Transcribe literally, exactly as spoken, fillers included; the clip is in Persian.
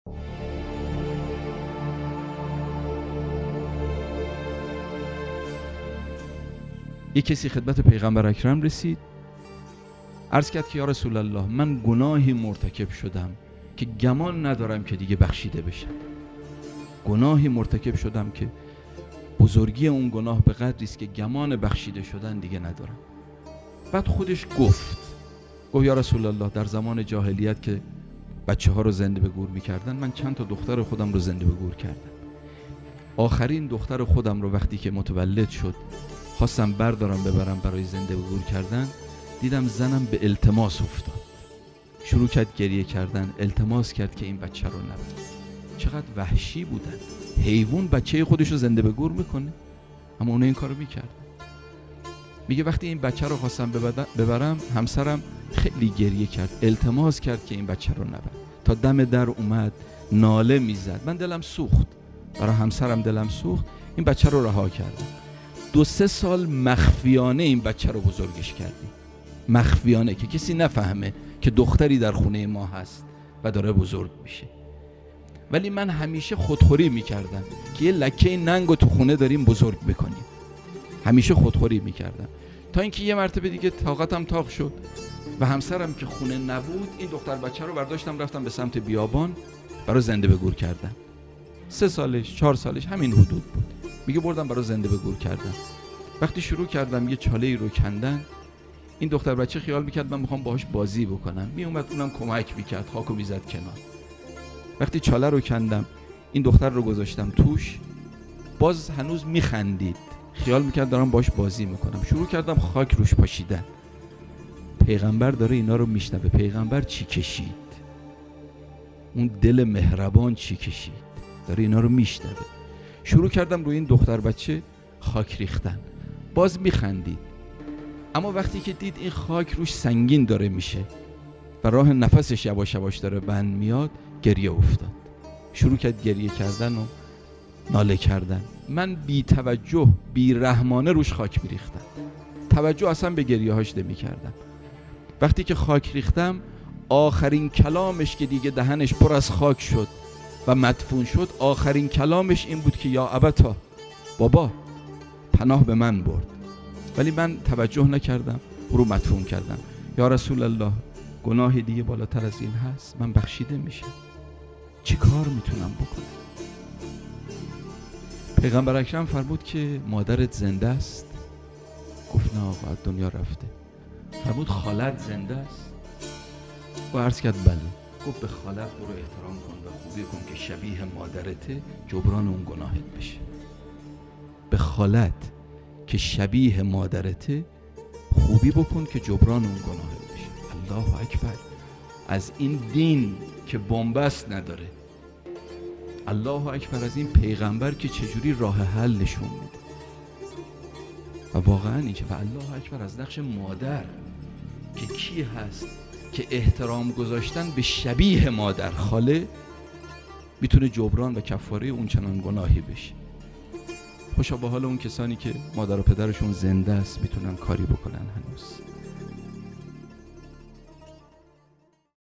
یک کسی خدمت پیغمبر اکرم رسید، عرض کرد که یا رسول الله، من گناهی مرتکب شدم که گمان ندارم که دیگه بخشیده بشم. گناهی مرتکب شدم که بزرگی اون گناه به قدری است که گمان بخشیده شدن دیگه ندارم. بعد خودش گفت گفت یا رسول الله، در زمان جاهلیت که بچه ها رو زنده به گور میکردن، من چند تا دختر خودم رو زنده به گور کردم. آخرین دختر خودم رو وقتی که متولد شد خواستم بردارم ببرم برای زنده به گور کردن، دیدم زنم به التماس افتاد، شروع کرد گریه کردن، التماس کرد که این بچه رو نبر. چقدر وحشی بودن، حیوان بچه خودش رو زنده به گور میکنه، اما اون این کارو میکرد. میگه وقتی این بچه رو خواستم ببرم، همسرم خیلی گریه کرد، التماس کرد که این بچه رو نبر، تا دم در اومد ناله میزد. من دلم سوخت، برای همسرم دلم سوخت، این بچه رو رها کردم. دو سه سال مخفیانه این بچه رو بزرگش کردیم، مخفیانه که کسی نفهمه که دختری در خونه ما هست و داره بزرگ میشه. ولی من همیشه خودخوری میکردم که یه لکه ننگو تو خونه داریم بزرگ بکنیم، همیشه خودخوری میکردم، تا اینکه یه مرتبه دیگه طاقتم تاق شد و همسرم که خونه نبود، این دختر بچه رو برداشتم رفتم به سمت بیابان برای زنده به گور کردن. سه سالش چهار سالش همین حدود بود. میگه بردم برای زنده به گور کردن. وقتی شروع کردم یه چاله رو کندن، این دختر بچه خیال میکرد من میخوام باهاش بازی بکنم، میومد اونم کمک میکرد، خاکو میزد کنار. وقتی چاله رو کندم، این دختر رو گذاشتم توش، باز هنوز میخندید، خیال میکرد دارم باهاش بازی میکنم. شروع کردم خاک روش پاشیدن. پیغمبر داره اینا رو میشنوه. پیغمبر چی کشید، اون دل مهربان چی کشید، داره اینا رو میشنوه. شروع کردم روی این دختر بچه خاک ریختن، باز میخندید، اما وقتی که دید این خاک روش سنگین داره میشه و راه نفسش یواش یواش داره بند میاد، گریه افتاد. شروع کرد گریه کردن و ناله کردن. من بی توجه بی رحمانه روش خاک میریختم، توجه اصلا به گریه هاش نمی کردم. وقتی که خاک ریختم، آخرین کلامش که دیگه دهنش پر از خاک شد و مدفون شد، آخرین کلامش این بود که یا ابتا، بابا پناه به من برد. ولی من توجه نکردم، رو مدفون کردم. یا رسول الله، گناه دیگه بالاتر از این هست؟ من بخشیده میشم، چی کار میتونم بکنم؟ پیغمبر اکرم فرمود که مادرت زنده است؟ گفت نه آقا، دنیا رفته. فرمود خالت زنده است؟ و عرض کرد بله. گفت به خالت برو احترام کن و خوبی کن که شبیه مادرته، جبران اون گناهت بشه. به خالت که شبیه مادرته خوبی بکن که جبران اون گناهت بشه. الله اکبر. از این دین که بنبست نداره، الله اکبر از این پیغمبر که چجوری راه حل نشون میده. و واقعا اینکه و الله اکبر از نقش مادر که کی هست که احترام گذاشتن به شبیه مادر خاله میتونه جبران و کفاره اون چنان گناهی بشه. خوشا به حال اون کسانی که مادر و پدرشون زنده است میتونن کاری بکنن هنوز.